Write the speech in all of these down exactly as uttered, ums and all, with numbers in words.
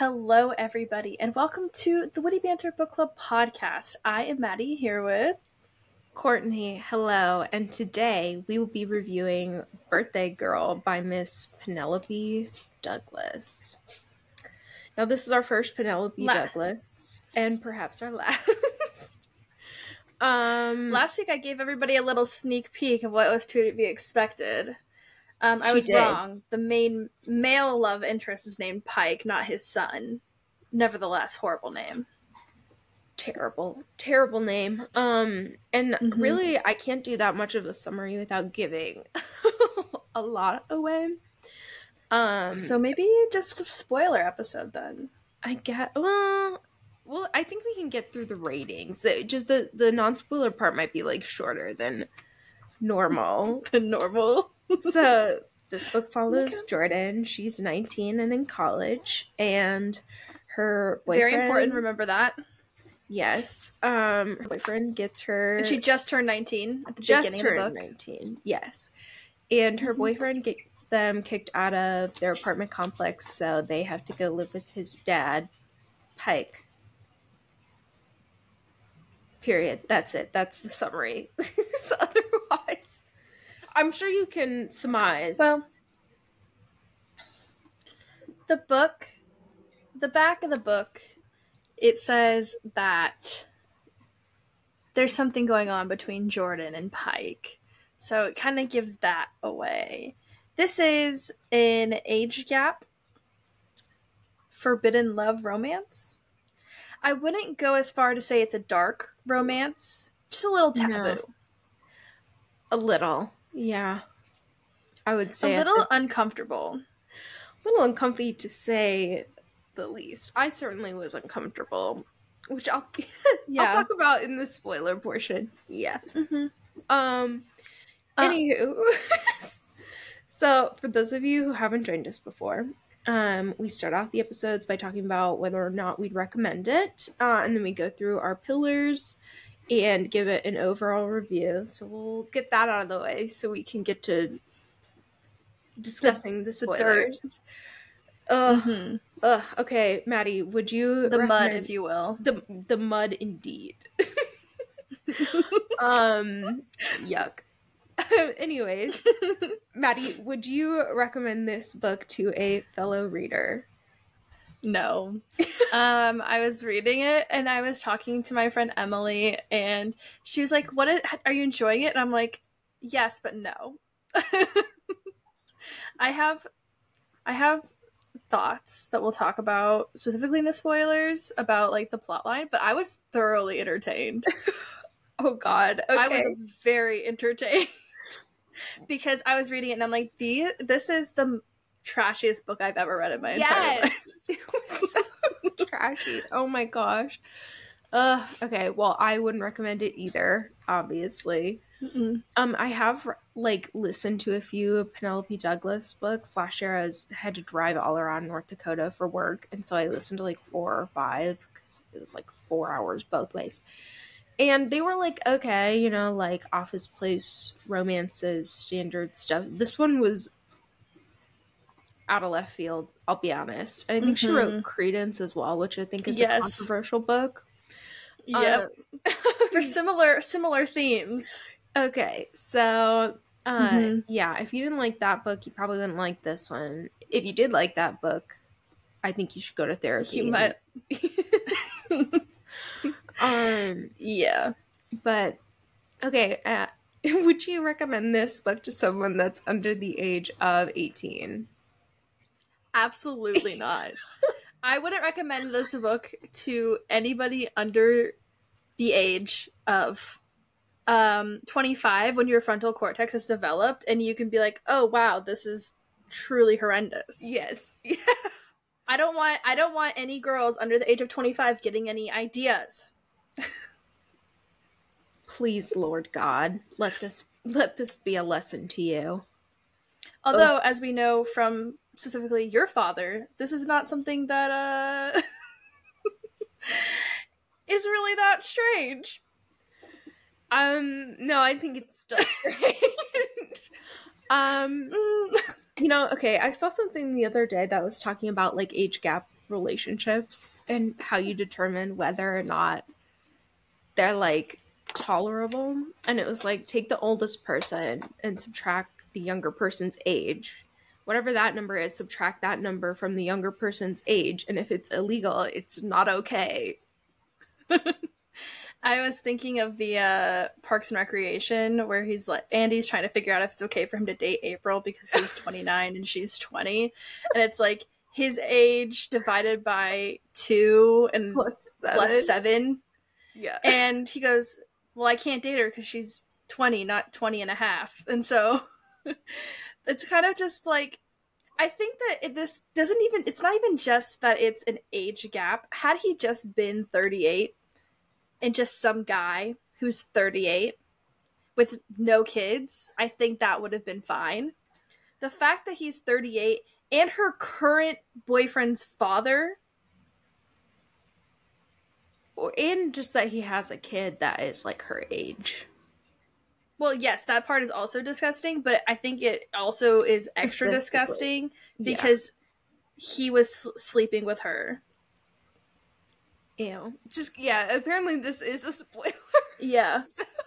Hello, everybody, and welcome to the Witty Banter Book Club podcast. I am Maddie, here with Courtney. Hello, and today we will be reviewing Birthday Girl by Miss Penelope Douglas. Now, this is our first Penelope La- Douglas, and perhaps our last. um, Last week I gave everybody a little sneak peek of what was to be expected. Um, I She was did. wrong. The main male love interest is named Pike, not his son. Nevertheless, horrible name. Terrible, terrible name. Um, and Mhm. really, I can't do that much of a summary without giving a lot away. Um, So maybe just a spoiler episode then. I get well. Well, I think we can get through the ratings. It, just the the non spoiler part might be like shorter than normal. Than normal. So this book follows Okay. Jordan. She's nineteen and in college, and her boyfriend. Very important. Remember that. Yes. Um, her boyfriend gets her. And she just turned nineteen at the just beginning of the turned book. nineteen. Yes. And her boyfriend gets them kicked out of their apartment complex, so they have to go live with his dad, Pike. Period. That's it. That's the summary. So otherwise, I'm sure you can surmise. Well, the book, the back of the book, it says that there's something going on between Jordan and Pike. So it kind of gives that away. This is an age gap forbidden love romance. I wouldn't go as far to say it's a dark romance, just a little taboo. No. A little, yeah. I would say a little the, uncomfortable. A little uncomfy to say the least. I certainly was uncomfortable, which I'll yeah. I'll talk about in the spoiler portion. Yeah. Mm-hmm. Um. Uh, Anywho, so for those of you who haven't joined us before, um, we start off the episodes by talking about whether or not we'd recommend it, uh, and then we go through our pillars and give it an overall review. So we'll get that out of the way so we can get to discussing the, the spoilers. The Ugh. mm-hmm. Ugh. Okay, Maddie, would you the mud, if you will, the the mud indeed. um, yuck. Anyways, Maddie, would you recommend this book to a fellow reader? No. um, I was reading it and I was talking to my friend Emily and she was like, "What is, are you enjoying it?" And I'm like, "Yes, but no." I have I have thoughts that we'll talk about specifically in the spoilers about like the plot line, but I was thoroughly entertained. Oh god. Okay. I was very entertained. Because I was reading it and I'm like, the this is the trashiest book I've ever read in my yes! entire life. It was so trashy. Oh my gosh. Uh, okay, well, I wouldn't recommend it either, obviously. Mm-mm. Um, I have, like, listened to a few Penelope Douglas books. Last year I was, had to drive all around North Dakota for work, and so I listened to, like, four or five, because it was, like, four hours both ways. And they were like, okay, you know, like Office Place romances, standard stuff. This one was out of left field, I'll be honest. And I think mm-hmm. she wrote Credence as well, which I think is yes. a controversial book. Yep. Um, For similar similar themes. Okay, so uh, mm-hmm. yeah, if you didn't like that book, you probably wouldn't like this one. If you did like that book, I think you should go to therapy. You might. Um, yeah, but okay, uh, would you recommend this book to someone that's under the age of eighteen? Absolutely not. I wouldn't recommend this book to anybody under the age of um, twenty-five when your frontal cortex is developed and you can be like, oh wow, this is truly horrendous. Yes. Yeah. I don't want I don't want any girls under the age of twenty-five getting any ideas. Please, Lord God, let this let this be a lesson to you. Although, oh. as we know from specifically your father, this is not something that uh is really that strange. Um, no, I think it's still strange. um, you know, okay, I saw something the other day that was talking about like age gap relationships and how you determine whether or not they're like tolerable. And it was like, take the oldest person and subtract the younger person's age. Whatever that number is, subtract that number from the younger person's age. And if it's illegal, it's not okay. I was thinking of the uh, Parks and Recreation where he's like, Andy's trying to figure out if it's okay for him to date April because he's twenty-nine and she's twenty. And it's like his age divided by two and Plus seven. plus seven. Yeah. And he goes, well, I can't date her because she's twenty, not twenty and a half. And so it's kind of just like, I think that it, this doesn't even, it's not even just that it's an age gap. Had he just been thirty-eight and just some guy who's thirty-eight with no kids, I think that would have been fine. The fact that he's thirty-eight and her current boyfriend's father, or and just that he has a kid that is like her age. well, yes, that part is also disgusting, but I think it also is extra disgusting because yeah. he was sleeping with her. Ew. Just, yeah, apparently this is a spoiler. Yeah.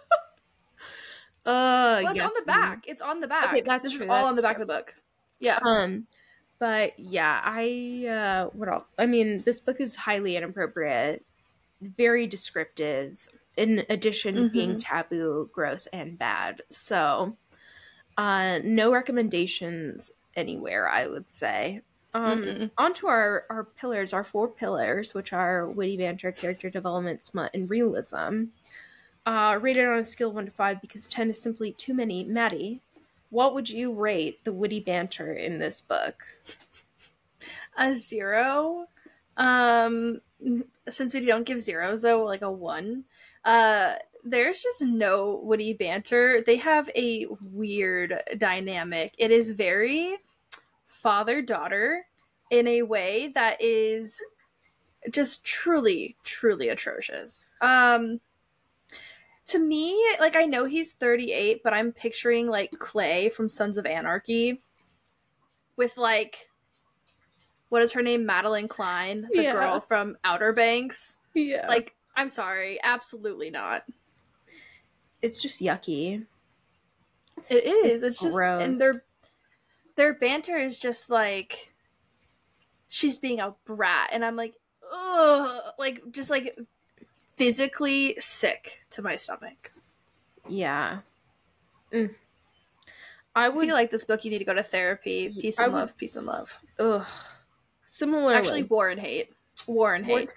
uh, well, it's yeah. on the back. It's on the back. Okay, that's this true. is all that's on the back true. of the book. Yeah. Um, but yeah, I, uh, what else? I mean, this book is highly inappropriate, very descriptive, in addition mm-hmm. to being taboo, gross, and bad. So, uh, no recommendations anywhere, I would say. Um, onto our, our pillars, our four pillars, which are witty banter, character development, smut, and realism. Uh, rated on a scale of one to five because ten is simply too many. Maddie, what would you rate the witty banter in this book? A zero. Um, since we don't give zeros, though, like a one. Uh, there's just no witty banter. They have a weird dynamic. It is very father-daughter in a way that is just truly, truly atrocious. Um, to me, like, I know he's thirty-eight, but I'm picturing, like, Clay from Sons of Anarchy with, like, what is her name? Madeline Klein, the yeah. girl from Outer Banks. Yeah. Like, I'm sorry, absolutely not. It's just yucky. It is. It's, it's just, gross. And their their banter is just like, she's being a brat, and I'm like, ugh, like just like physically sick to my stomach. Yeah. Mm. I would I feel like this book, you need to go to therapy. Peace and I love. would, Peace and love. Ugh. Similarly. Actually, war and hate. War and hate.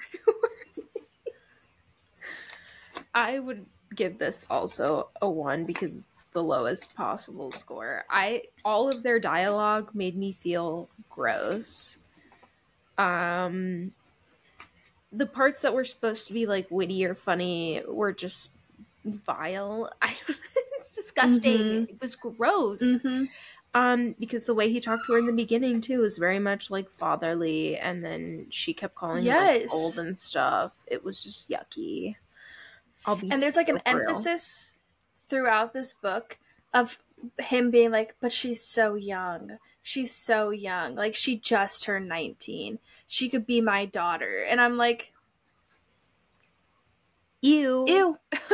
I would give this also a one because it's the lowest possible score. I all of their dialogue made me feel gross. Um, the parts that were supposed to be like witty or funny were just vile. I don't know. It's disgusting. Mm-hmm. It was gross. Mm-hmm. Um, because the way he talked to her in the beginning too was very much like fatherly, and then she kept calling yes. him like old and stuff. It was just yucky. I'll be and there's so like an real. emphasis throughout this book of him being like, but she's so young. She's so young. Like, she just turned nineteen. She could be my daughter. And I'm like, ew. Ew.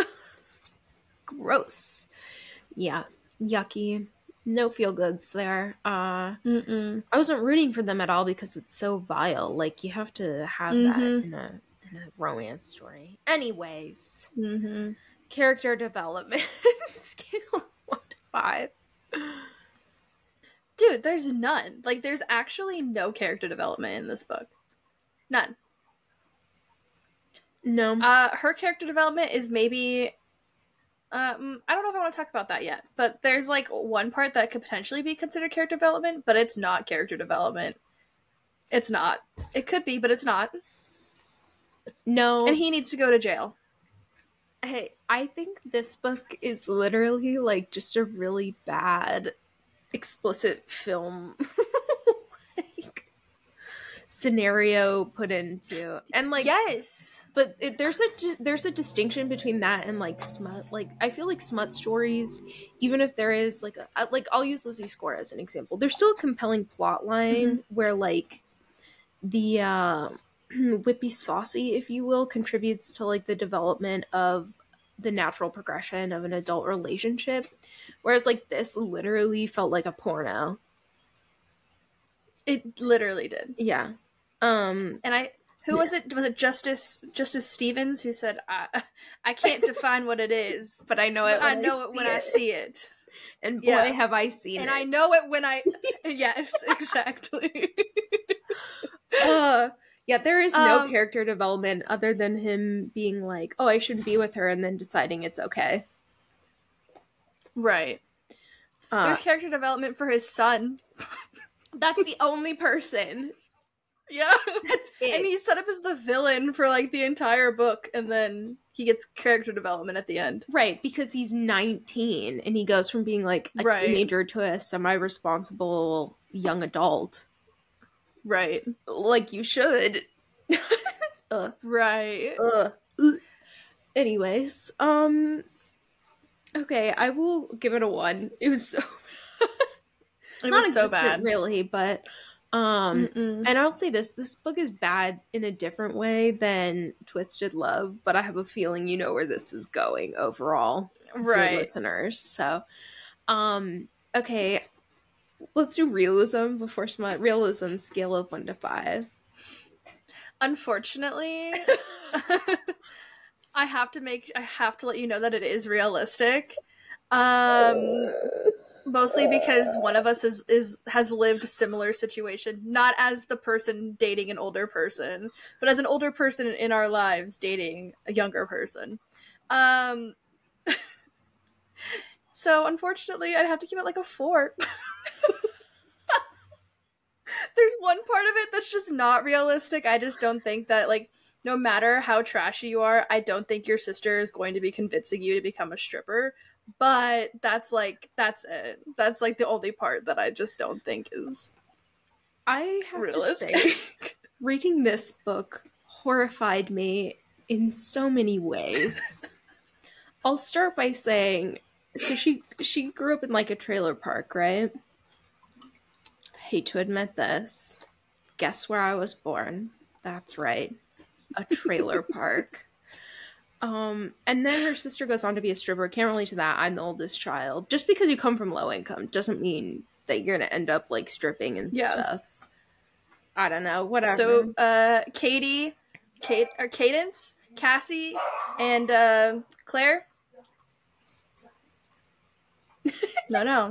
Gross. Yeah. Yucky. No feel goods there. Uh, Mm-mm. I wasn't rooting for them at all because it's so vile. Like, you have to have mm-hmm. that in a in a romance story. Anyways, mm-hmm. character development scale of one to five. Dude, there's none. Like, there's actually no character development in this book. None. No. Uh, her character development is maybe... Um, I don't know if I want to talk about that yet, but there's, like, one part that could potentially be considered character development, but it's not character development. It's not. It could be, but it's not. No. And he needs to go to jail. Hey, I think this book is literally, like, just a really bad explicit film like scenario put into, and like yes but it, there's a there's a distinction between that and like smut. Like, I feel like smut stories, even if there is like a like I'll use Lizzie Score as an example, there's still a compelling plot line mm-hmm. where like the uh, whippy saucy, if you will, contributes to like the development of the natural progression of an adult relationship, whereas like this literally felt like a porno. It literally did. Yeah. Um, and I who yeah. was it? Was it Justice Justice Stevens who said, "I I can't define what it is, but I know it. But when I know I it when it. I see it." And boy, yeah. have I seen and it. And I know it when I yes, exactly. uh, yeah, there is no um, character development other than him being like, "Oh, I shouldn't be with her," and then deciding it's okay. Right. Uh, There's character development for his son. That's the only person. Yeah. That's it. And he's set up as the villain for like the entire book, and then he gets character development at the end. Right, because he's nineteen and he goes from being like a right. teenager to a semi-responsible young adult. Right. Like you should. Ugh. Right. Ugh. Anyways, um okay, I will give it a one. It was so It was so bad. Really, but um Mm-mm. and I'll say this, this book is bad in a different way than Twisted Love, but I have a feeling you know where this is going overall. Right. Listeners. So um okay, let's do realism before smut. Realism scale of one to five. Unfortunately, I have to make I have to let you know that it is realistic. Um mostly because one of us is, is has lived a similar situation, not as the person dating an older person, but as an older person in our lives dating a younger person. Um so unfortunately I'd have to give it like a four. There's one part of it that's just not realistic. I just don't think that, like, no matter how trashy you are, I don't think your sister is going to be convincing you to become a stripper. But that's, like, that's it. That's, like, the only part that I just don't think is I have realistic. To say, reading this book horrified me in so many ways. I'll start by saying, so she she grew up in, like, a trailer park, right? Hate to admit this. Guess where I was born? That's right. A trailer park. Um, and then her sister goes on to be a stripper. Can't relate to that. I'm the oldest child. Just because you come from low income doesn't mean that you're gonna end up like stripping and yeah. stuff. I don't know. Whatever. So, uh, Katie, Kate, or Cadence, Cassie, and uh, Claire. No, no.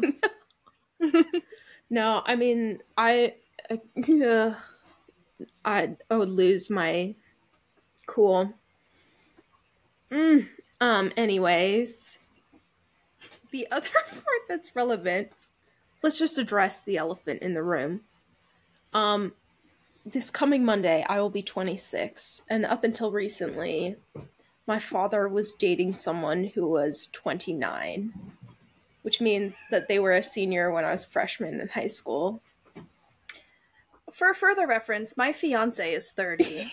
No, I mean, I, uh, I, I would lose my cool. Mm. Um, anyways, the other part that's relevant, let's just address the elephant in the room. Um, this coming Monday, I will be twenty-six, and up until recently, my father was dating someone who was twenty-nine. Which means that they were a senior when I was a freshman in high school. For further reference, my fiance is thirty.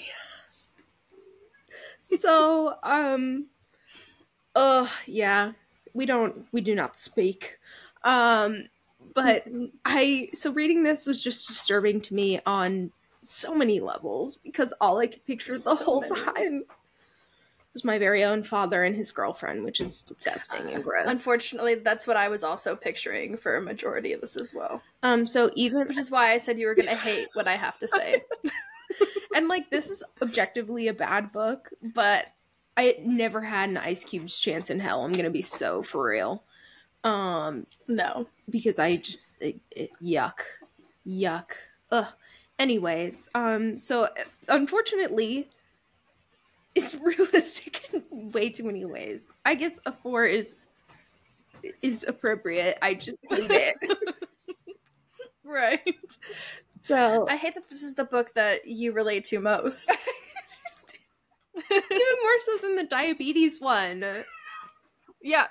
So, um, uh, yeah, we don't, we do not speak. Um, but I, so reading this was just disturbing to me on so many levels because all I could picture the so whole many. time was my very own father and his girlfriend, which is disgusting and gross. Unfortunately, that's what I was also picturing for a majority of this as well. Um, so even which is why I said you were gonna hate what I have to say. And like, this is objectively a bad book, but I never had an Ice Cube's chance in hell. I'm gonna be so for real. Um, no, because I just it, it, yuck, yuck. Ugh. Anyways, um, so unfortunately, it's realistic in way too many ways. I guess a four is is appropriate. I just hate it. Right. So I hate that this is the book that you relate to most. Even more so than the diabetes one. Yeah.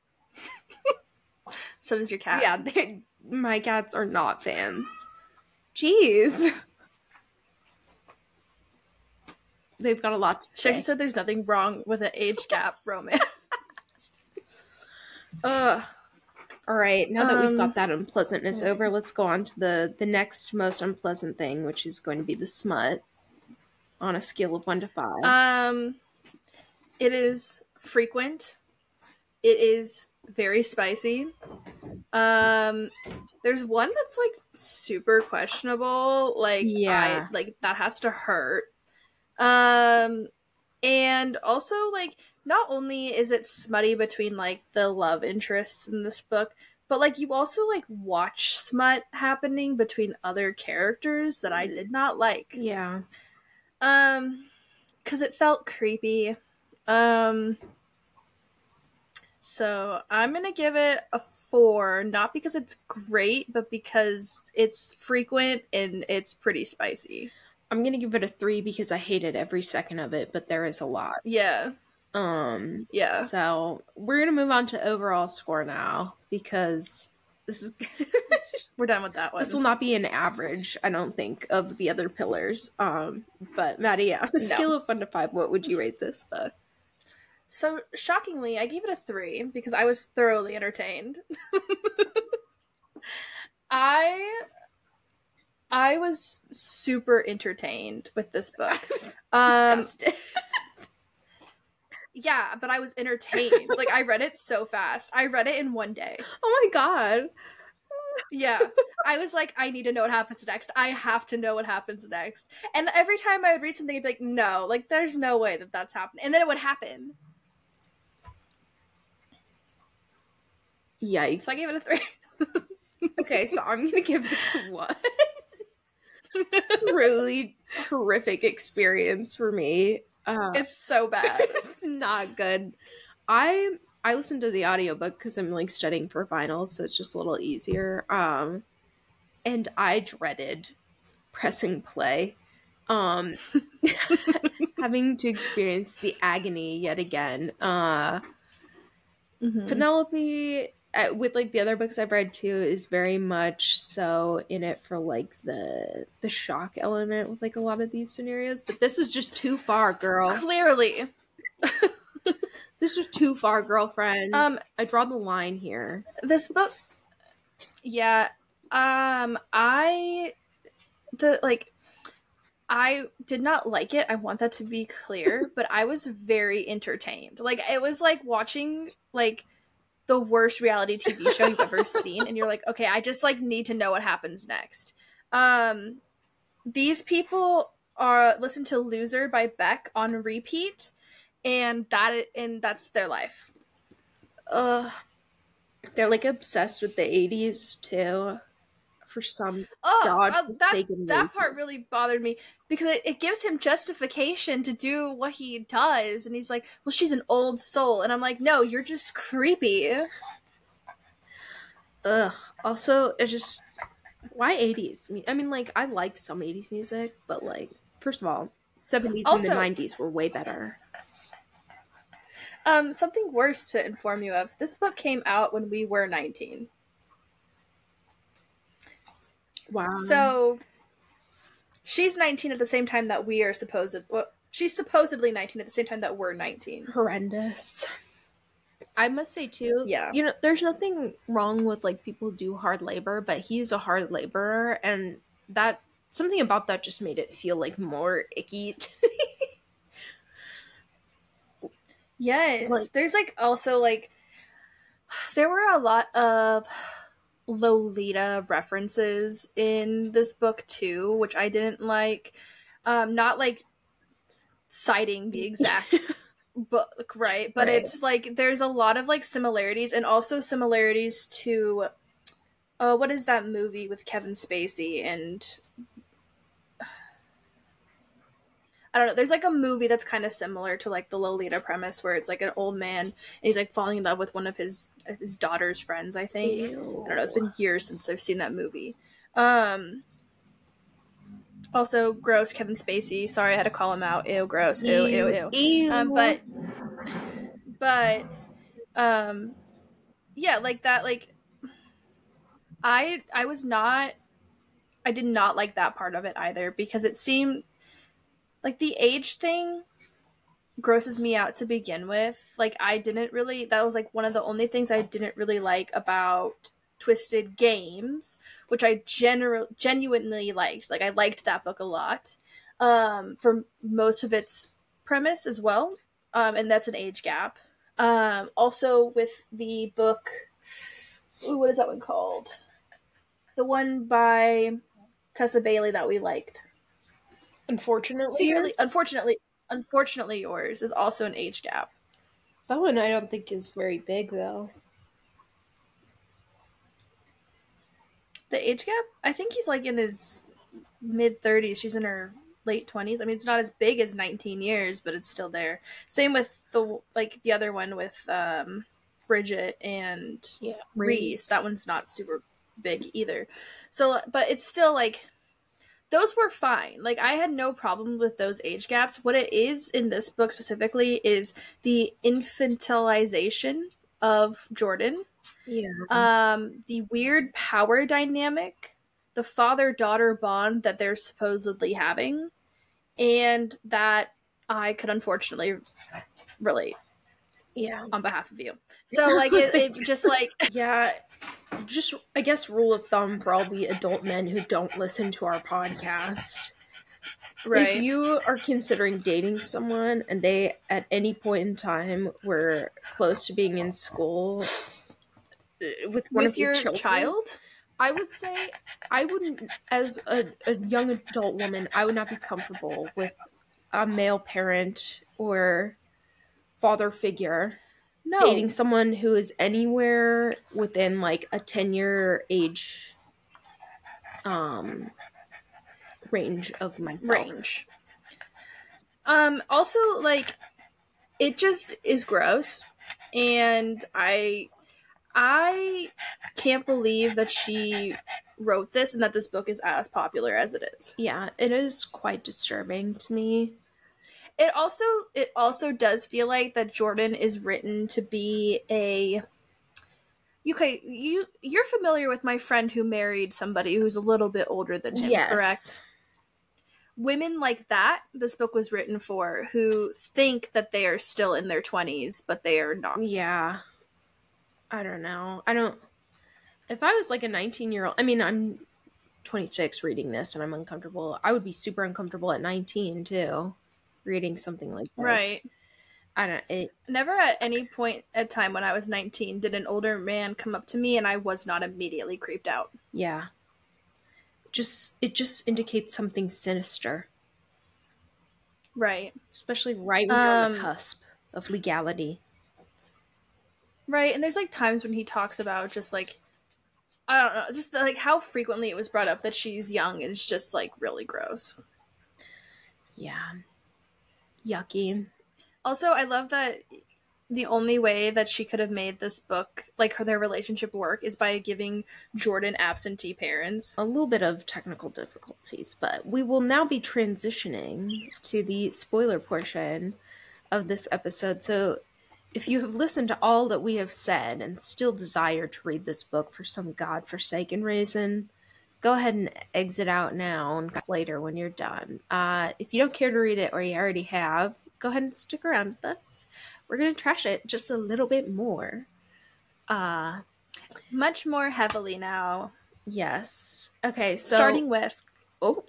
So does your cat. Yeah, my cats are not fans. Jeez. They've got a lot to say. She said there's nothing wrong with an age gap romance. Ugh. All right, now that we've got Um, that unpleasantness over, let's go on to the the next most unpleasant thing, which is going to be the smut on a scale of one to five. um, it is frequent. It is very spicy. Um, there's one that's like super questionable. Like I Yeah. like that has to hurt. Um, and also like not only is it smutty between like the love interests in this book, but like you also like watch smut happening between other characters that I did not like. Yeah. Um, because it felt creepy. Um, so I'm gonna give it a four, not because it's great, but because it's frequent and it's pretty spicy. I'm gonna give it a three because I hated every second of it, but there is a lot. Yeah, Um, yeah. so we're gonna move on to overall score now because this is We're done with that one. this will not be an average, I don't think, of the other pillars. Um, but Maddie, on a No. scale of one to five, what would you rate this book? So shockingly, I gave it a three because I was thoroughly entertained. I I was super entertained with this book. Um, Disgusted. yeah, but I was entertained. Like I read it so fast. I read it in one day. Oh my god. Yeah. I was like, I need to know what happens next. I have to know what happens next. And every time I would read something, I'd be like, no, like there's no way that that's happening. And then it would happen. Yikes. So I gave it a three. Okay, so I'm gonna give this a one. Really horrific experience for me. Uh, It's so bad. it's not good. I I listened to the audiobook because I'm like studying for finals, so it's just a little easier. Um, and I dreaded pressing play. Um, having to experience the agony yet again. Uh, Mm-hmm. Penelope, uh, with like the other books I've read too, is very much so in it for like the the shock element with like a lot of these scenarios. But this is just too far, girl. Clearly. This is too far, girlfriend. Um, I draw the line here. this book, yeah. Um, I the like, I did not like it. I want that to be clear, but I was very entertained. Like it was like watching like the worst reality T V show you've ever seen, and you're like, okay, I just like need to know what happens next. Um, these people are listen to "Loser" by Beck on repeat, and that and that's their life. Ugh. They're like obsessed with the eighties too. For some Oh, god uh, that forsaken that reason. part really bothered me because it, it gives him justification to do what he does, and he's like, "Well, she's an old soul," and I'm like, "No, you're just creepy." Ugh. Also, it's just why eighties? I mean, like I like some eighties music, but like first of all, seventies and the Also, nineties were way better. um, something worse to inform you of: this book came out when we were nineteen. Wow. So she's nineteen at the same time that we are supposed. Well, she's supposedly nineteen at the same time that we're nineteen. Horrendous. I must say too, Yeah. you know, there's nothing wrong with like people who do hard labor, but he's a hard laborer, and that something about that just made it feel like more icky to me. Yes. Like- There's like also like there were a lot of Lolita references in this book too, which I didn't like. Um, not like citing the exact book, right? But Right. it's like there's a lot of like similarities and also similarities to uh what is that movie with Kevin Spacey and I don't know. There's like a movie that's kind of similar to like the Lolita premise, where it's like an old man and he's like falling in love with one of his his daughter's friends. I think. Ew. I don't know. It's been years since I've seen that movie. Um. Also, gross Kevin Spacey. Sorry, I had to call him out. Ew, gross. Ew, ew, ew. Ew. Um, but, but, um, yeah, like that. Like, I I was not. I did not like that part of it either because it seemed like the age thing grosses me out to begin with. Like, I didn't really, that was like one of the only things I didn't really like about Twisted Games, which I general genuinely liked. Like, I liked that book a lot, um, for most of its premise as well. Um, and that's an age gap. Um, also with the book, ooh, what is that one called? The one by Tessa Bailey that we liked. Unfortunately, Secretly, unfortunately, unfortunately, yours is also an age gap. that one I don't think is very big though. The age gap? I think he's like in his mid thirties. She's in her late twenties. I mean, it's not as big as nineteen years, but it's still there. Same with the like the other one with um, Bridget and Yeah, Reese. Reese. That one's not super big either. So, but it's still like those were fine. Like, I had no problem with those age gaps. What it is in this book specifically is the infantilization of Jordan. Yeah. Um, the weird power dynamic, the father-daughter bond that they're supposedly having, and that I could unfortunately relate. Yeah. On behalf of you. So, like, it, it just, like... Yeah, just, I guess, rule of thumb for all the adult men who don't listen to our podcast. Right. If you are considering dating someone and they, at any point in time, were close to being in school with one with of your, your children, child, I would say I wouldn't, as a, a young adult woman, I would not be comfortable with a male parent or father figure no. dating someone who is anywhere within like a ten-year age um range of myself. Range. Um, also, like, it just is gross, and I, I can't believe that she wrote this and that this book is as popular as it is. Yeah, it is quite disturbing to me. It also, it also does feel like that Jordan is written to be a... Okay, you, you're familiar with my friend who married somebody who's a little bit older than him, Yes. correct? Women like that, this book was written for, who think that they are still in their twenties, but they are not. Yeah. I don't know. I don't... If I was like a nineteen-year-old... I mean, I'm twenty-six reading this and I'm uncomfortable. I would be super uncomfortable at nineteen, too, reading something like this. Right. I don't... It... Never at any point at time when I was nineteen did an older man come up to me and I was not immediately creeped out. Yeah. Just it just indicates something sinister. Right. Especially right when um, you're on the cusp of legality. Right, and there's like times when he talks about just like, I don't know, just the, like how frequently it was brought up that she's young is just like really gross. Yeah. Yucky. Also, I love that the only way that she could have made this book, like her their relationship work, is by giving Jordan absentee parents. A little bit of technical difficulties, but we will now be transitioning to the spoiler portion of this episode. So if you have listened to all that we have said and still desire to read this book for some godforsaken reason, go ahead and exit out now and come later when you're done. Uh, if you don't care to read it or you already have, go ahead and stick around with us. We're going to trash it just a little bit more. Uh, Much more heavily now. Yes. Okay, so... Starting with... Oh.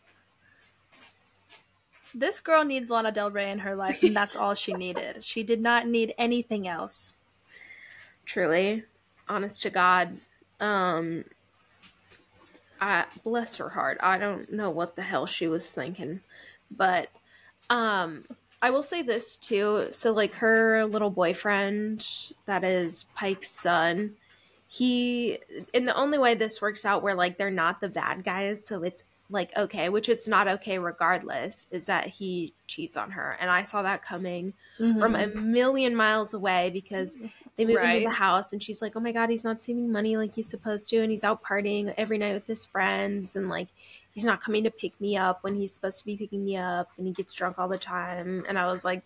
This girl needs Lana Del Rey in her life, and that's all she needed. She did not need anything else. Truly. Honest to God. Um... I, bless her heart. I don't know what the hell she was thinking. But... Um... I will say this, too. So, like, her little boyfriend, that is Pike's son, he... In the only way this works out where, like, they're not the bad guys, so it's, like, okay, which it's not okay regardless, is that he cheats on her. And I saw that coming mm-hmm. from a million miles away because they moved right. into the house, and she's like, oh my god, he's not saving money like he's supposed to, and he's out partying every night with his friends, and, like, he's not coming to pick me up when he's supposed to be picking me up, and he gets drunk all the time. And I was like,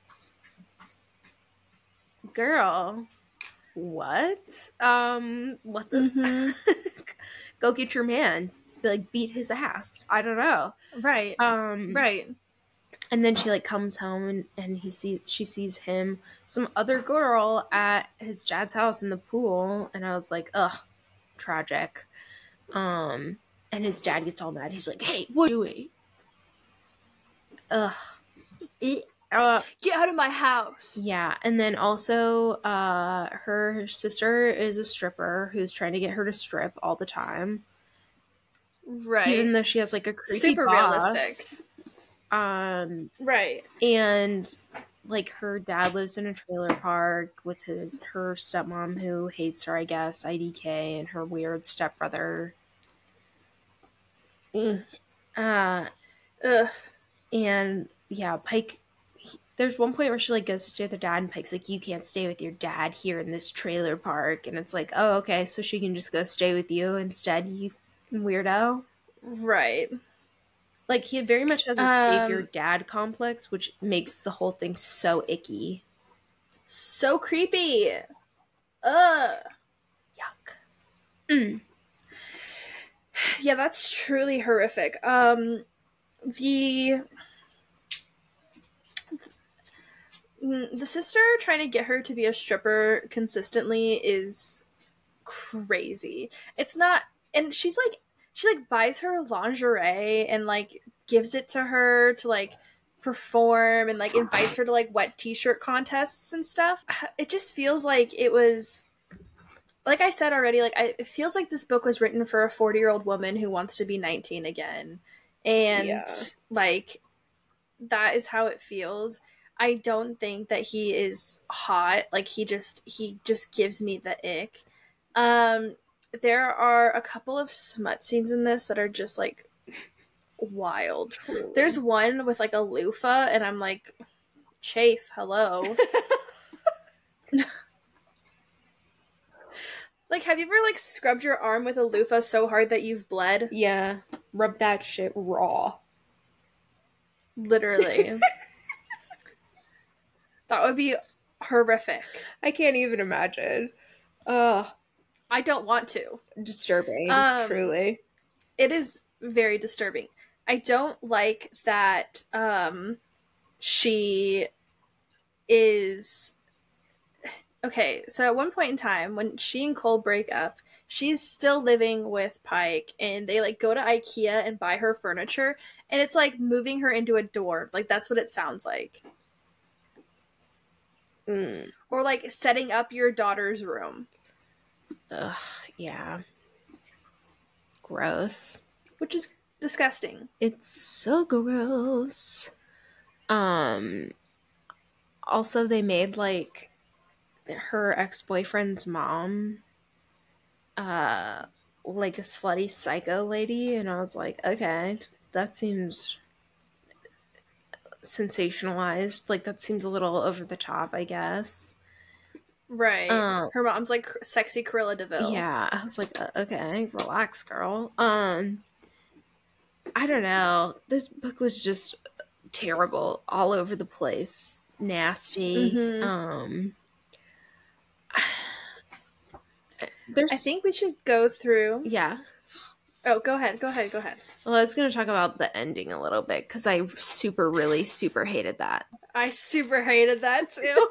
girl, what? Um, what the? Mm-hmm. Go get your man. Like, beat his ass. I don't know. Right. Um, right. And then she like comes home and, and he sees she sees him some other girl at his dad's house in the pool, and I was like, ugh, tragic. Um, and his dad gets all mad. He's like, "Hey, what are you doing?" Ugh. It, uh, Get out of my house. yeah, and then also, uh, her sister is a stripper who's trying to get her to strip all the time, Right. even though she has like a creepy Super boss. realistic. Um, Right. and like her dad lives in a trailer park with his, her stepmom who hates her, I guess, I D K, and her weird stepbrother. Mm. Uh, Ugh. and yeah, Pike. He, there's one point where she like goes to stay with her dad, and Pike's like, "You can't stay with your dad here in this trailer park," and it's like, "Oh, okay, so she can just go stay with you instead, you weirdo." Right. Like he very much has a Um, savior dad complex, which makes the whole thing so icky. So creepy. Ugh. Yuck. Mm. Yeah, that's truly horrific. Um, the the sister trying to get her to be a stripper consistently is crazy. It's not, and she's like, she like buys her lingerie and like gives it to her to like perform and like invites her to like wet t-shirt contests and stuff. It just feels like it was, like I said already, like I, it feels like this book was written for a forty year old woman who wants to be nineteen again, and Yeah. like that is how it feels. I don't think that he is hot. Like he just he just gives me the ick. Um, there are a couple of smut scenes in this that are just like wild. Truly. There's one with like a loofah, and I'm like, chafe, hello. Like, have you ever like scrubbed your arm with a loofah so hard that you've bled? Yeah, rub that shit raw. Literally. That would be horrific. I can't even imagine. Ugh. I don't want to. Disturbing, Um, truly. It is very disturbing. I don't like that um, she is... Okay, so at one point in time, when she and Cole break up, she's still living with Pike, and they like go to IKEA and buy her furniture, and it's like moving her into a dorm. Like that's what it sounds like. Mm. Or like setting up your daughter's room. Ugh, yeah. Gross. Which is disgusting. It's so gross. Um, also, they made like her ex-boyfriend's mom uh like a slutty psycho lady, and I was like, okay, that seems sensationalized. Like that seems a little over the top, I guess. Right. Um, Her mom's like sexy Cruella DeVille. Yeah, I was like, uh, okay, relax, girl. Um, I don't know. This book was just terrible, all over the place, nasty. Mm-hmm. Um, there's, I think we should go through. yeah. Oh, go ahead. Go ahead. Go ahead. Well, I was going to talk about the ending a little bit because I super, really, super hated that. I super hated that too.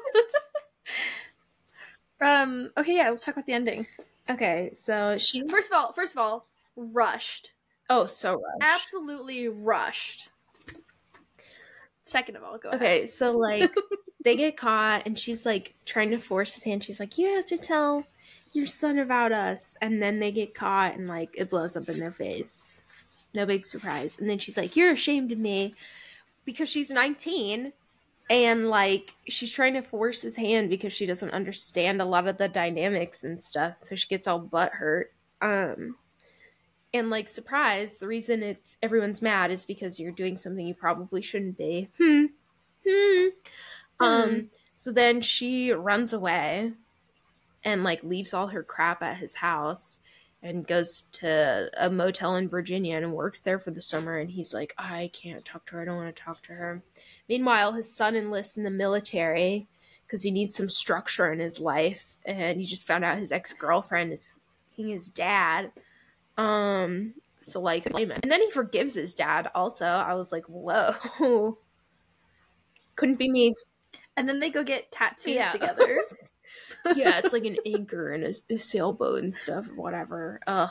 um. Okay. Yeah. Let's talk about the ending. Okay, so she. First of all, first of all, rushed. Oh, so rushed. Absolutely rushed. Second of all, go ahead. Okay, so like they get caught, and she's like trying to force his hand. She's like, "You have to tell your son about us," and then they get caught, and like it blows up in their face. No big surprise. And then she's like, "You're ashamed of me," because she's nineteen, and like she's trying to force his hand because she doesn't understand a lot of the dynamics and stuff. So she gets all butthurt. Um, and like surprise, the reason it's everyone's mad is because you're doing something you probably shouldn't be. Hmm. Hmm. Hmm. Um. So then she runs away and like leaves all her crap at his house and goes to a motel in Virginia and works there for the summer. And he's like, I can't talk to her. I don't want to talk to her. Meanwhile, his son enlists in the military because he needs some structure in his life. And he just found out his ex-girlfriend is his dad. Um, so like, and then he forgives his dad also. I was like, whoa. Couldn't be me. And then they go get tattoos Yeah. together. Yeah, it's like an anchor and a, a sailboat and stuff, whatever. Ugh.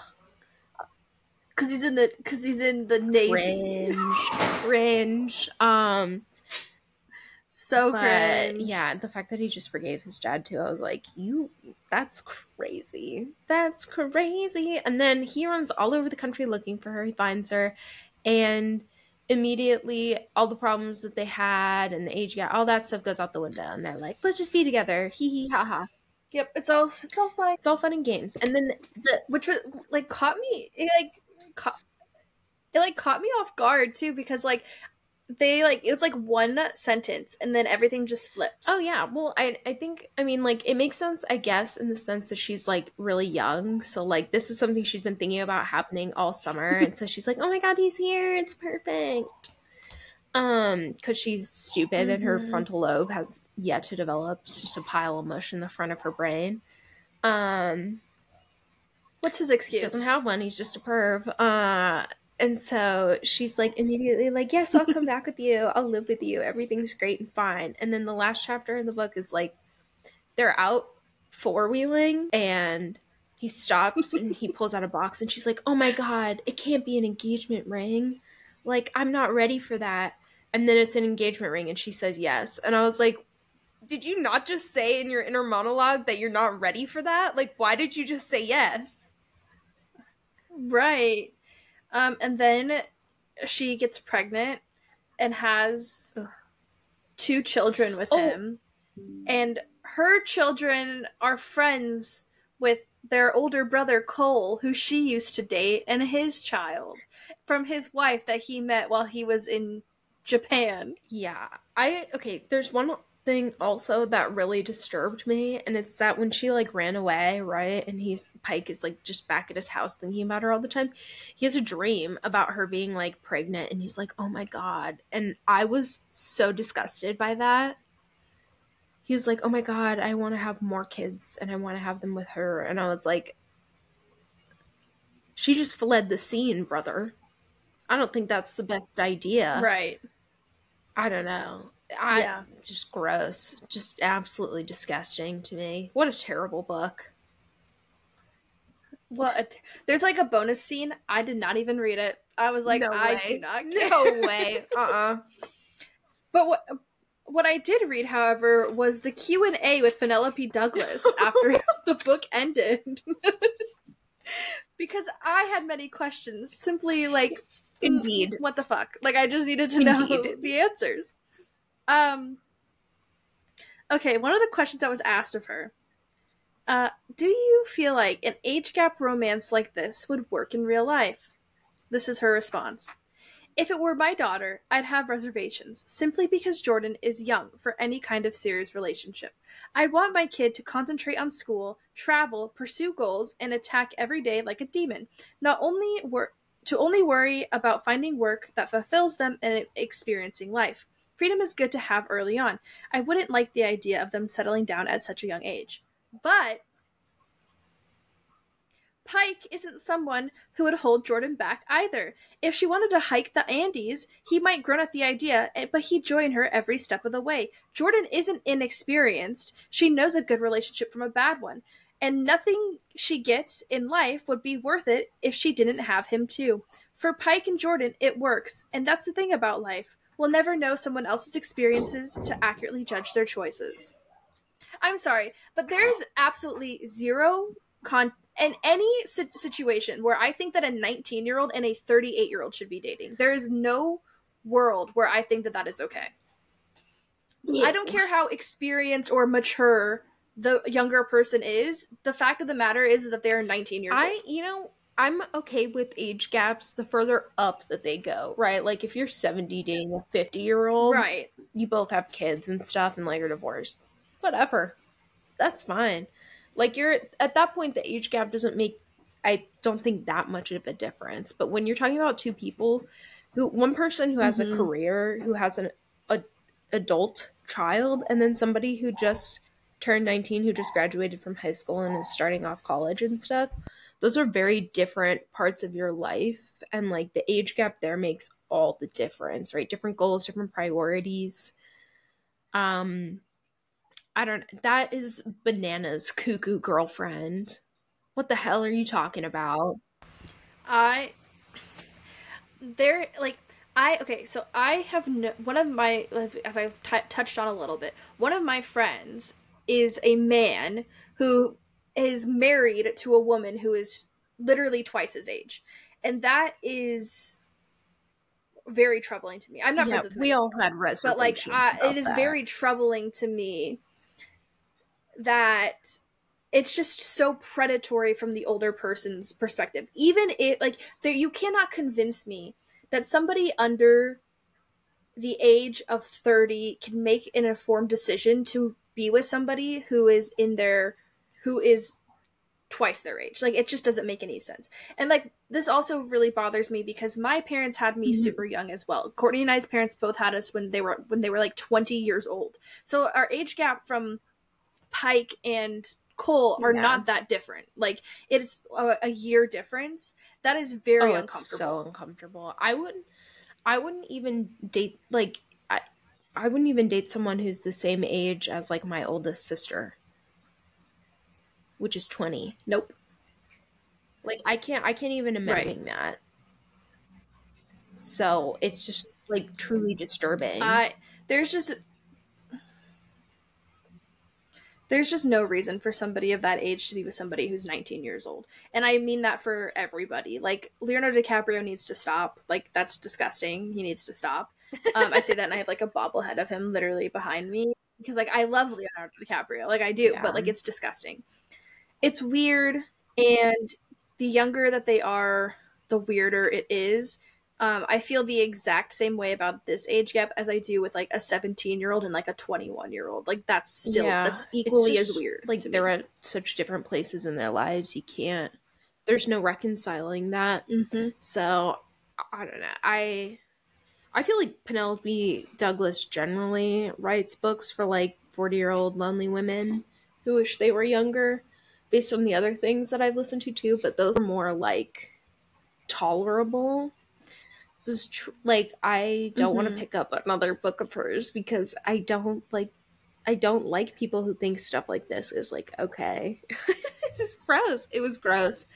Cause he's in the cause he's in the Navy. Cringe. Cringe. Um So but cringe. yeah, the fact that he just forgave his dad too, I was like, you that's crazy. That's crazy. And then he runs all over the country looking for her. He finds her, and immediately all the problems that they had and the age gap, all that stuff goes out the window, and they're like, let's just be together. Hee hee ha ha. Yep, it's all it's all fine. It's all fun and games. And then the Which was like caught me it like caught it like caught me off guard too, because like they like it was like one sentence and then everything just flips. Oh yeah, well I I think I mean like it makes sense, I guess, in the sense that she's like really young, so like this is something she's been thinking about happening all summer, and so she's like, oh my god, he's here, it's perfect. Um, because she's stupid mm-hmm. and her frontal lobe has yet to develop. It's just a pile of mush in the front of her brain. Um, what's his excuse? Doesn't have one. He's just a perv. Uh. And so she's like immediately like, yes, I'll come back with you. I'll live with you. Everything's great and fine. And then the last chapter in the book is like they're out four-wheeling and he stops and he pulls out a box and she's like, oh my god, it can't be an engagement ring. Like, I'm not ready for that. And then it's an engagement ring and she says yes. And I was like, did you not just say in your inner monologue that you're not ready for that? Like, why did you just say yes? Right. Um, and then she gets pregnant and has Ugh. two children with oh. him. And her children are friends with their older brother, Cole, who she used to date, and his child from his wife that he met while he was in Japan. Yeah. I, okay, there's one thing also that really disturbed me, and it's that when she like ran away, right, and he's Pike is like just back at his house thinking about her all the time, he has a dream about her being like pregnant and he's like, oh my god. And I was so disgusted by that. He was like, oh my god, I want to have more kids and I want to have them with her. And I was like, she just fled the scene, brother. I don't think that's the best idea. Right. I don't know. I, yeah. Just gross. Just absolutely disgusting to me. What a terrible book. What? A t- There's like a bonus scene. I did not even read it. I was like, no I way. do not care. No way. Uh-uh. But what what I did read, however, was the Q and A with Penelope Douglas after the book ended. Because I had many questions. Simply like, indeed. What the fuck? Like, I just needed to know Indeed. the answers. Um. Okay, one of the questions that was asked of her. Uh, do you feel like an age gap romance like this would work in real life? This is her response. If it were my daughter, I'd have reservations, simply because Jordan is young for any kind of serious relationship. I'd want my kid to concentrate on school, travel, pursue goals, and attack every day like a demon. Not only wor- to only worry about finding work that fulfills them and experiencing life. Freedom is good to have early on. I wouldn't like the idea of them settling down at such a young age. But Pike isn't someone who would hold Jordan back either. If she wanted to hike the Andes, he might grunt at the idea, but he'd join her every step of the way. Jordan isn't inexperienced. She knows a good relationship from a bad one. And nothing she gets in life would be worth it if she didn't have him too. For Pike and Jordan, it works. And that's the thing about life. We'll never know someone else's experiences to accurately judge their choices. I'm sorry, but there's absolutely zero con in any si- situation where I think that a nineteen-year-old and a thirty-eight-year-old should be dating. There is no world where I think that that is okay. Yeah. I don't care how experienced or mature the younger person is. The fact of the matter is that they're nineteen years I, old. You know, I'm okay with age gaps the further up that they go, right? Like if you're seventy dating a fifty-year-old, right? You both have kids and stuff and like you're divorced. Whatever. That's fine. Like you're at that point, the age gap doesn't make, I don't think, that much of a difference. But when you're talking about two people, who one person who has mm-hmm. a career, who has an a, adult child, and then somebody who just turned nineteen, who just graduated from high school and is starting off college and stuff, those are very different parts of your life. And like the age gap there makes all the difference, right? Different goals, different priorities. Um, I don't. That is bananas, cuckoo girlfriend. What the hell are you talking about? I there like I okay, so I have no, one of my if I've t- touched on a little bit. One of my friends is a man who is married to a woman who is literally twice his age, and that is very troubling to me. I'm not Yeah, friends with him we all anymore, had but like reservations I, it about is that. very troubling to me that it's just so predatory from the older person's perspective. Even if like there, you cannot convince me that somebody under the age of thirty can make an informed decision to be with somebody who is in their who is twice their age. Like it just doesn't make any sense. And like this also really bothers me because my parents had me Mhm. super young as well. Courtney and I's parents both had us when they were when they were like twenty years old. So our age gap from Pike and Cole are Yeah. not that different. Like it's a, a year difference. That is very Oh, it's uncomfortable. so uncomfortable. I wouldn't. I wouldn't even date like I. I wouldn't even date someone who's the same age as like my oldest sister, which is twenty. Nope. Like I can't. I can't even imagine Right. that. So it's just like truly disturbing. I there's just there's just no reason for somebody of that age to be with somebody who's nineteen years old. And I mean that for everybody. Like Leonardo DiCaprio needs to stop. Like that's disgusting. He needs to stop. Um, I say that and I have like a bobblehead of him literally behind me because like I love Leonardo DiCaprio. Like I do, Yeah. but like it's disgusting. It's weird, and the younger that they are, the weirder it is. Um, I feel the exact same way about this age gap as I do with like a seventeen year old and like a twenty-one year old. Like that's still Yeah, that's equally it's just, as weird. like to they're me. at such different places in their lives. You can't. There's no reconciling that. Mm-hmm. So I don't know. I I feel like Penelope Douglas generally writes books for like forty year old lonely women who wish they were younger, based on the other things that I've listened to too. But those are more like tolerable. This is tr- like I don't want to Mm-hmm. pick up another book of hers because I don't like I don't like people who think stuff like this is like okay. This is gross. It was gross.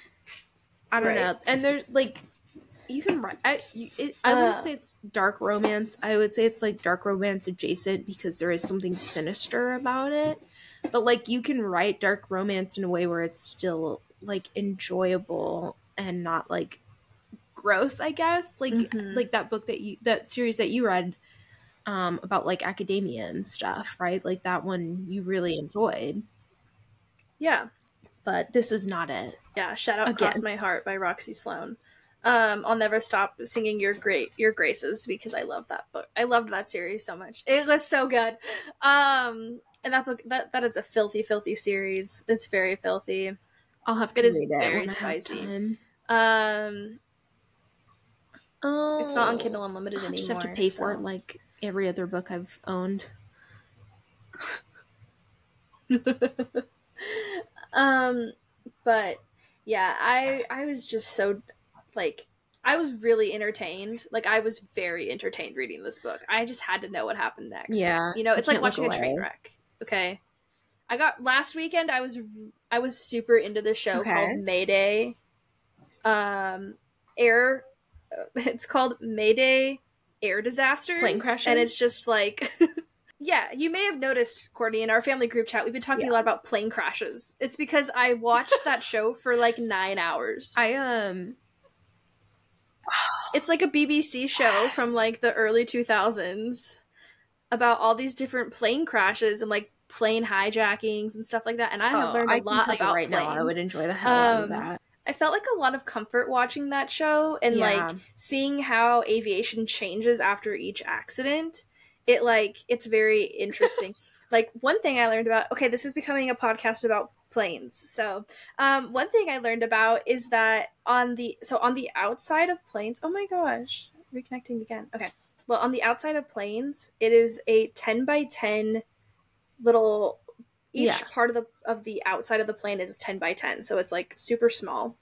I don't Right. know. And there's like you can write. I you, it, I wouldn't Uh, say it's dark romance. I would say it's like dark romance adjacent because there is something sinister about it. But like you can write dark romance in a way where it's still like enjoyable and not like gross, I guess. Like mm-hmm. like that book that you that series that you read um about like academia and stuff, right? Like that one you really enjoyed. Yeah. But this is not it. Yeah. Shout out Again. "Cross My Heart" by Roxy Sloan. Um, I'll never stop singing your great your graces because I love that book. I loved that series so much. It was so good. Um, and that book that that is a filthy, filthy series. It's very filthy. I'll have to It is read it very when I have spicy. time. Um, Oh, it's not on Kindle Unlimited I'll anymore. just have to pay so. for it like every other book I've owned. um, but yeah, I I was just so like I was really entertained. Like I was very entertained reading this book. I just had to know what happened next. Yeah, You know, you it's like can't look watching a train away. wreck. Okay. I got last weekend I was I was super into this show Okay. called Mayday. Um air it's called Mayday Air Disasters. Plane crashes? And it's just like yeah, you may have noticed, Courtney, in our family group chat, we've been talking Yeah. a lot about plane crashes. It's because I watched that show for like nine hours. I um It's like a B B C show Yes. from like the early two thousands about all these different plane crashes and like plane hijackings and stuff like that. And I have Oh, learned a I can lot tell you about right planes. now I would enjoy the hell out of Um, that. I felt like a lot of comfort watching that show and Yeah. like seeing how aviation changes after each accident. It like it's very interesting. Like one thing I learned about okay, this is becoming a podcast about planes. So, um one thing I learned about is that on the so on the outside of planes, oh my gosh, reconnecting again. Okay. Well, on the outside of planes, it is a ten by ten little each Yeah. part of the of the outside of the plane is ten by ten, so it's like super small.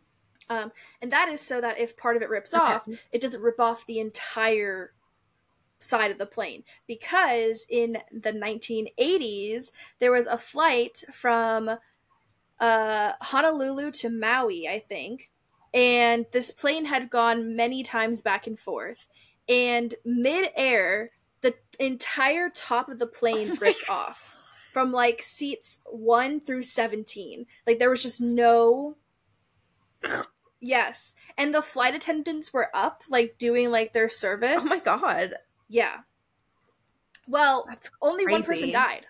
Um, and that is so that if part of it rips Okay. off, it doesn't rip off the entire side of the plane, because in the nineteen eighties there was a flight from uh, Honolulu to Maui, I think, and this plane had gone many times back and forth, and mid-air the entire top of the plane Oh ripped off from like seats one through seventeen. Like there was just no yes, and the flight attendants were up like doing like their service. Oh my god. Yeah. Well, That's only one person crazy. died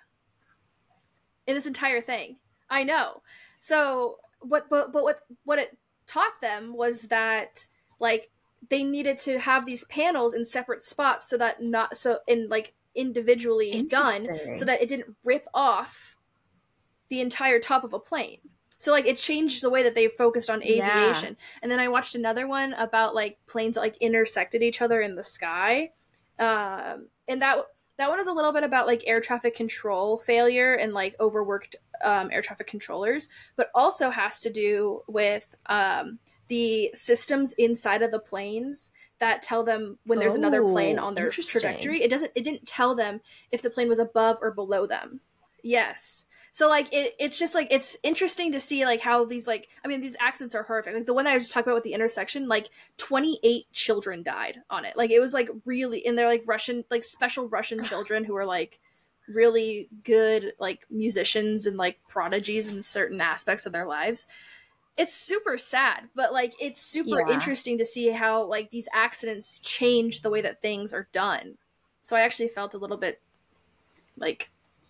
in this entire thing. I know. So what but, but what what it taught them was that like they needed to have these panels in separate spots so that not so in like individually done so that it didn't rip off the entire top of a plane. So like it changed the way that they focused on aviation. Yeah. And then I watched another one about like planes that like intersected each other in the sky. Um, and that that one is a little bit about like air traffic control failure and like overworked um, air traffic controllers, but also has to do with um, the systems inside of the planes that tell them when there's oh, another plane on their trajectory. It doesn't. It didn't tell them if the plane was above or below them. Yes. So like it, it's just like it's interesting to see like how these like I mean these accidents are horrific. Like the one that I was just talking about with the intersection, like twenty-eight children died on it. Like it was like really, and they're like Russian, like special Russian children who are like really good like musicians and like prodigies in certain aspects of their lives. It's super sad, but like it's super yeah. interesting to see how like these accidents change the way that things are done. So I actually felt a little bit like.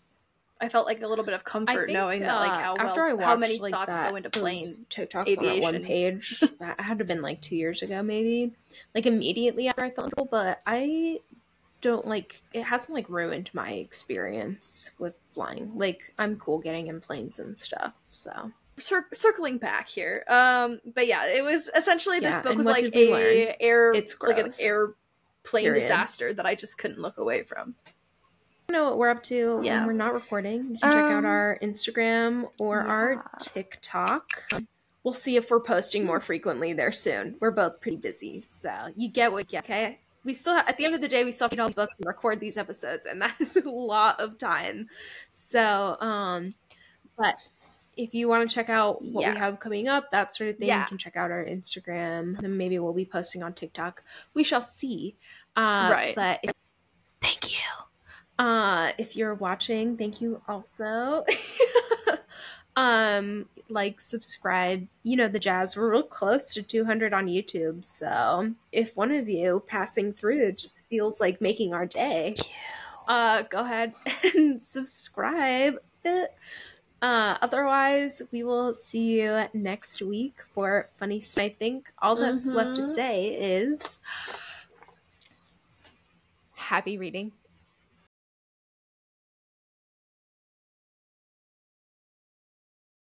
I felt like a little bit of comfort think, knowing that like how, uh, after well, I watched, how many like, thoughts that, go into plane TikToks aviation. On that one page. That had to have been like two years ago, maybe. Like immediately after I felt comfortable, but I don't like it hasn't like ruined my experience with flying. Like I'm cool getting in planes and stuff. So Cir- circling back here, um, but yeah, it was essentially this yeah, book was like a learn? air it's gross. like an airplane Period. disaster that I just couldn't look away from. Know what we're up to yeah. when we're not recording. You can um, check out our Instagram or yeah. our TikTok. We'll see if we're posting more frequently there soon. We're both pretty busy, so you get what you get, okay? We still have, at the end of the day, we still have to read all these books and record these episodes, and that is a lot of time. So, um, but if you want to check out what yeah. we have coming up, that sort of thing, yeah. you can check out our Instagram, and maybe we'll be posting on TikTok. We shall see. Uh, right. But if, thank you. Uh, if you're watching, thank you also. um, like, subscribe, you know, the jazz. We're real close to two hundred on YouTube. So if one of you passing through just feels like making our day, uh, go ahead and subscribe. Uh, otherwise, we will see you next week for Funny Stuff. I think all that's mm-hmm. left to say is happy reading.